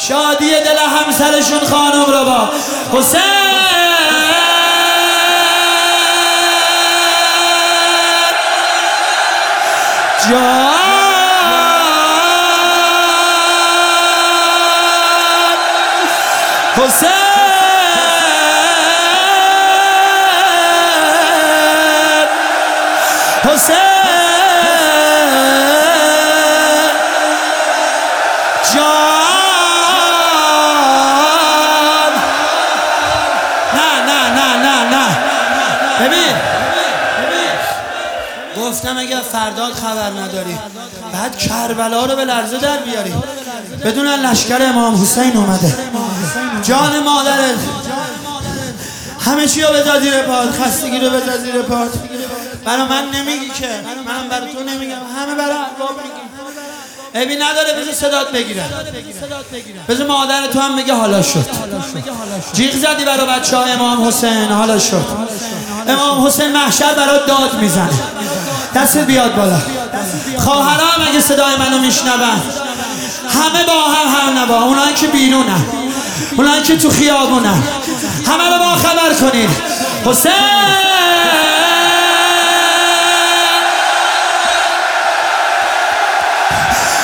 شادی دل همسرشون خانم رو با حسین جان حسین حسین جان نه ببین گفتم اگر فرداد خبر نداری بعد کربلا رو به لرزه در بیاری بدون لشکر امام حسین اومده جان مادرت همه چی رو بذار زیر پات خستگی رو بذار زیر پات برای من نمیگی که منم برای تو نمیگم همه برای ارباب میگیم عیبی نداره بذار صدات بگیره بذار مادر تو هم بگه حالا شد جیغ زدی برای بچه ها امام حسین حالا شد امام حسین محشر برات داد میزنه دست بیاد بالا خواهرام اگه صدای منو میشنون همه با هم نبا اونایی که بیرونن اونایی که تو خیابونن همه رو با خبر کنید حسین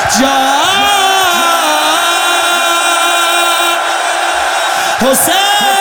جان حسین